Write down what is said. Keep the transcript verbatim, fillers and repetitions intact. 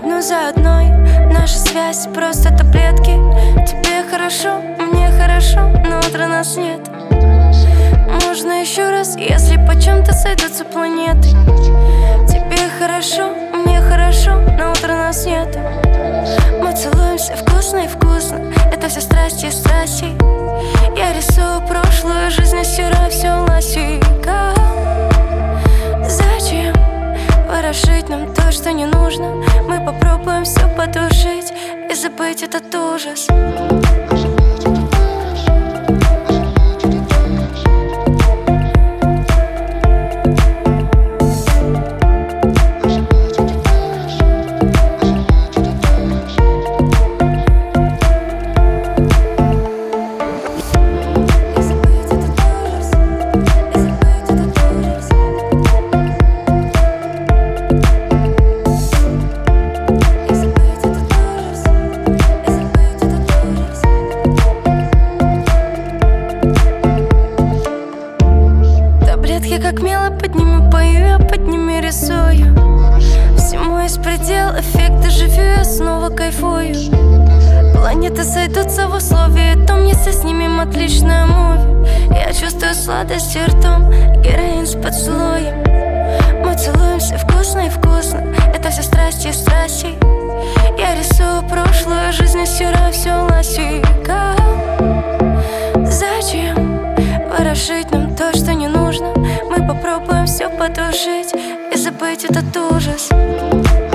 одну за одной. Наша связь просто таблетки. Тебе хорошо, мне хорошо, но утра нас нет. Можно еще раз, если по чем-то сойдутся планеты. Тебе хорошо, мне хорошо, но утра нас нет. Мы целуемся вкусно и вкусно. Это все страсти и страсти. Я рисую прошлую жизнь, а стираю все ластиком. Зачем ворошить нам то, что не нужно? Мы попробуем все потушить и забыть этот ужас. Я как мело под ними пою, я под ними рисую. Всему есть предел, эффекта живу, я снова кайфую. Планеты сойдутся в условии том, если снимем отличное муви. Я чувствую сладость ртом, героин с поцелуем. Мы целуемся вкусно и вкусно. Это все страсти и страсти. Я рисую прошлую жизнь, и стираю все ластиком. Зачем ворошить нам то, что не нужно? Мы попробуем все потушить и забыть этот ужас.